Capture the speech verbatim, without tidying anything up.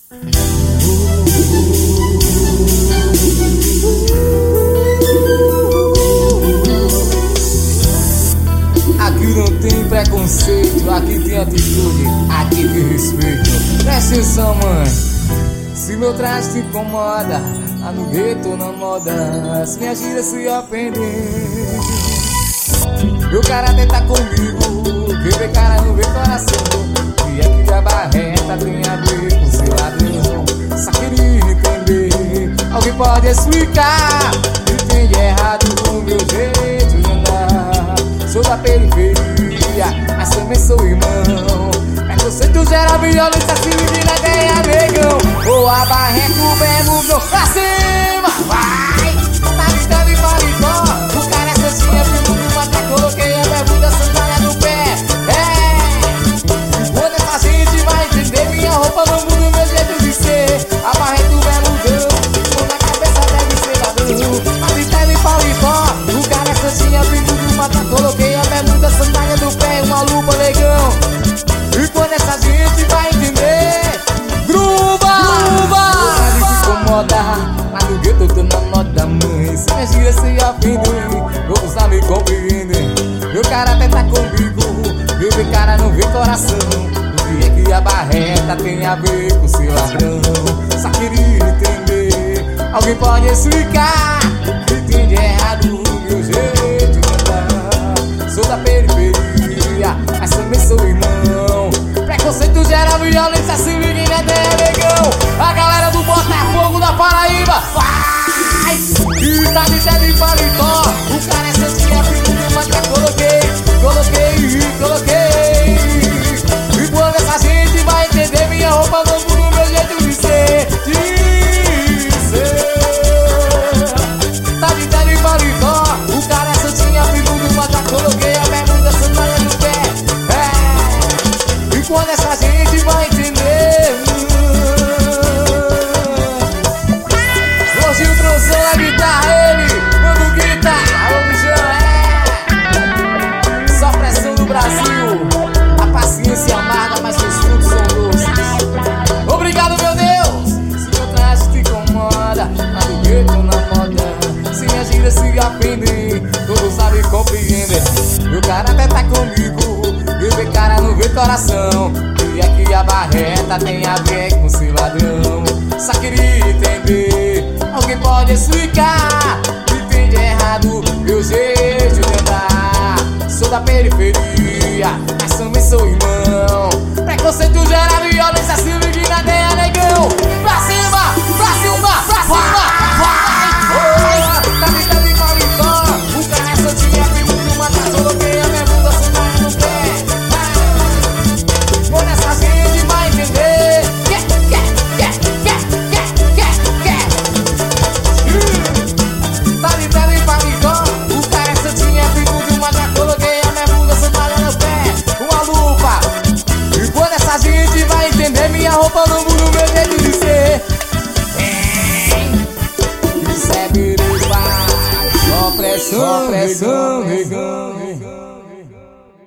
Aqui não tem preconceito, aqui tem atitude, aqui tem respeito. Presta atenção, mãe. Se meu traje te incomoda, lá no gueto na moda, se minha gira se ofender, meu caráter tá comigo, quem vê cara não vê coração. E é que a barreta tem a ver com seu ladrão. Só queria entender, alguém pode explicar o que tem de errado no meu jeito de andar. Sou da periferia, mas também sou irmão. Preconceito gera violência, se menina ganha negão. Ou a barreta, o mesmo meu pra cima. Vai, tá gritando e palicó. O cara é santinha, filho de uma até coloquei a bermuda, sandália no pé. É, quando essa gente vai entender, minha roupa não muda o meu jeito de ser. A barreta, o mesmo gão, quando a cabeça deve ser ladrão. Tá gritando e palicó. O cara é santinha, filho de uma até coloquei a bermuda, sandália no pé, uma lupa legal. E quando essa gente vai entender, gruba, gruba. Não me incomoda, lá no gueto eu tô na moda, mãe. Se minha gira se ofender, todos não me compreendem. Meu caráter tá comigo, meu ver cara não vê coração. O que é que a barreta tem a ver com seu ladrão? Só queria entender, alguém pode explicar o que tem de errado no meu jeito de andar. Sou da periferia, mas também sou irmão. Preconceito gera violência, se menina é negão. A galera do Botafogo da Paraíba vai! E tá de terno e paletó. O cara é santinha, filho de uma que coloquei, coloquei, coloquei. E quando essa gente vai entender, minha roupa não muda o meu jeito de ser, de ser. Tá de terno e paletó. O cara é santinha, filho de uma que coloquei a bermuda, sandália no pé. É. E quando essa gente vai entender, hoje o Trozão na guitarra, ele, mano guitarra, alô Bijão, é. Só pressão do Brasil, a paciência amarga, mas seus frutos são doces. Obrigado, meu Deus. Se meu traje te incomoda, lá no gueto na moda, se minha gira se ofender, todos sabem compreender. Meu caráter tá comigo, meu ver cara não vê coração. E é que a barreta tem a ver com seu ladrão. Só queria entender, alguém pode explicar o que tem de errado meu jeito de andar. Sou da periferia, mas também sou irmão. Preconceito gera violência, se menina ganha negão. Pra cima, pra cima, pra cima, vai! Tá gritando e paletó. O cara é santinha, filho de uma tá coloquei a minha bunda, sandália no pé. Quando essa gente vai entender, quer, quer, quer, quer, quer, quer, quer. Tá gritando e paletó. O cara é santinha, filho de uma tá coloquei a minha bunda, sandália no pé, uma lupa. E quando essa gente vai entender, minha roupa não muda o meu jeito de ser. Isso é biriba, só pressão, pressão, negão.